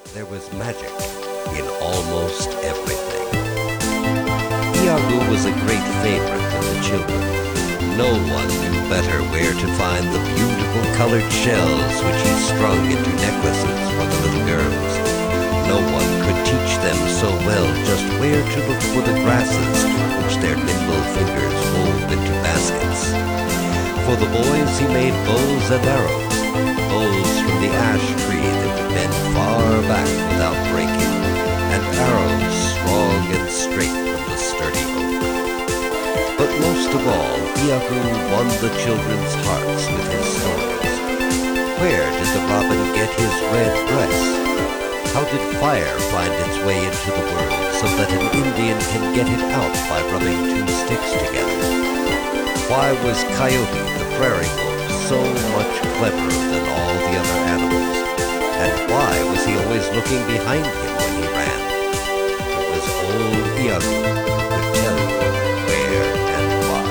There was magic in almost everything. Iago was a great favorite of the children. No one knew better where to find the beautiful colored shells which he strung into necklaces for the little girls. No one could teach them so well just where to look for the grasses which their nimble fingers wove into baskets. For the boys he made bows and arrows, bows from the ash tree that would bend far back without breaking, and arrows strong and straight from the sturdy oak. But most of all, Iago won the children's hearts with his stories. Where did the robin get his red dress? How did fire find its way into the world so that an Indian can get it out by rubbing two sticks together? Why was Coyote the prairie wolf so much cleverer than all the other animals? And why was he always looking behind him when he ran? It was old Iago who could tell you where and why.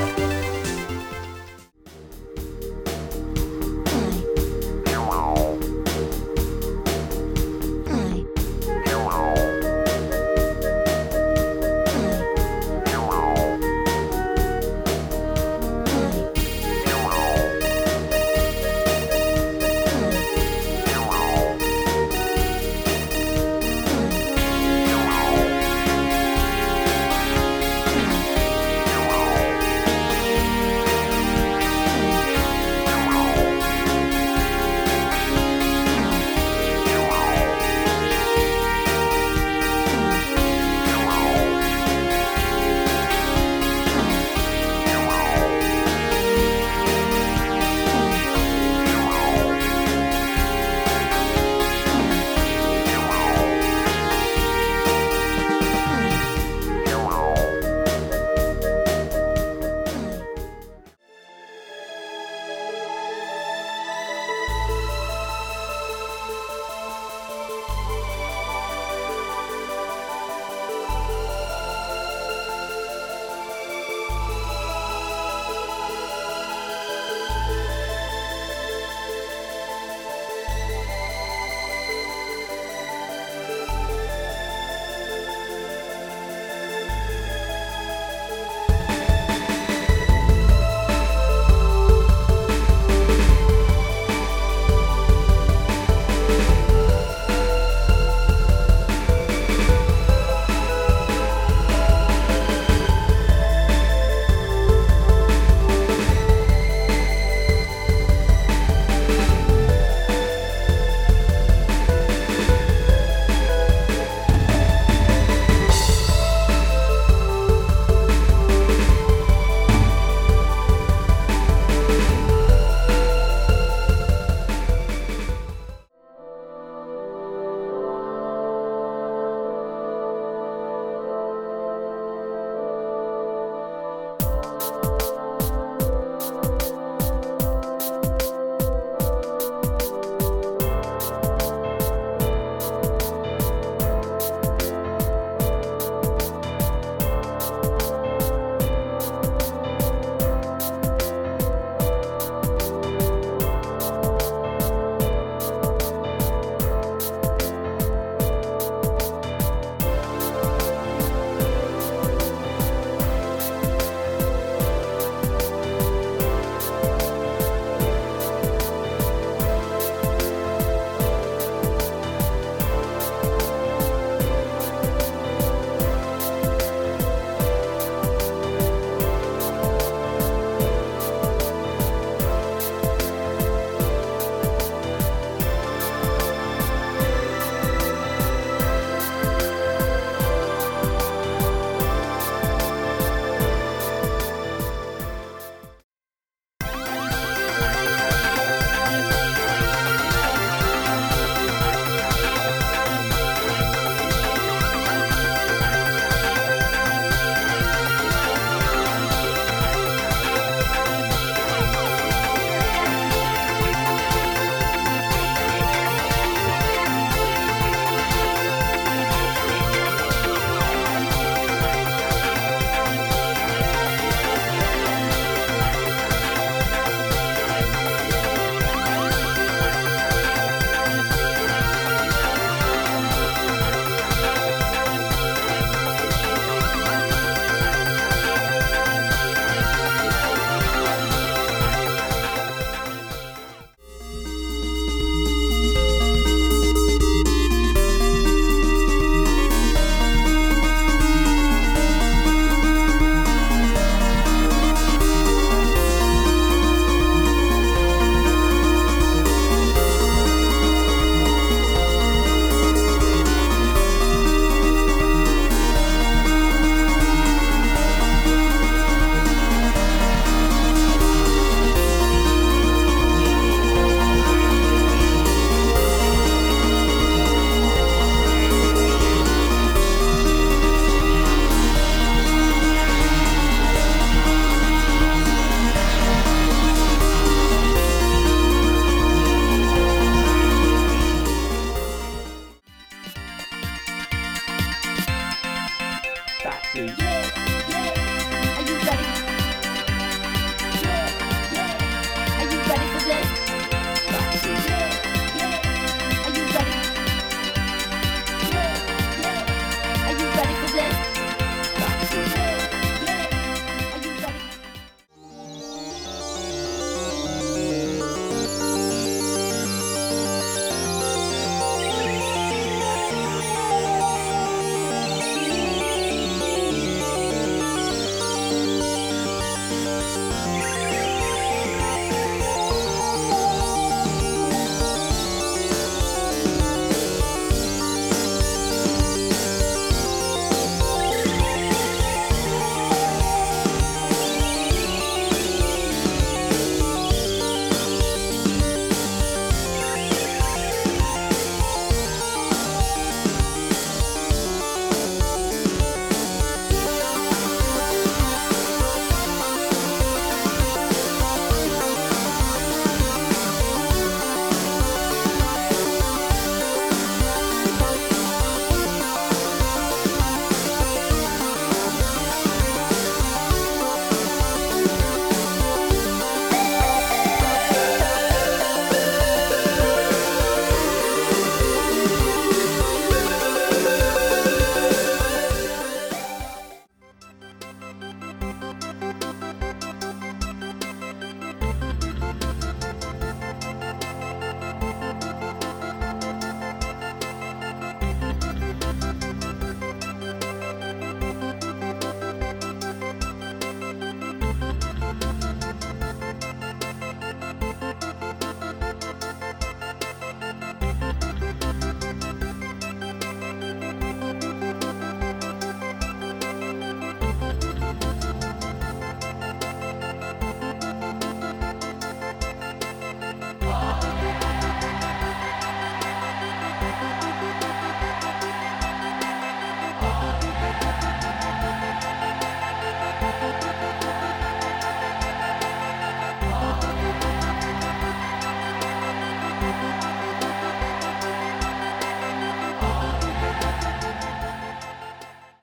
See.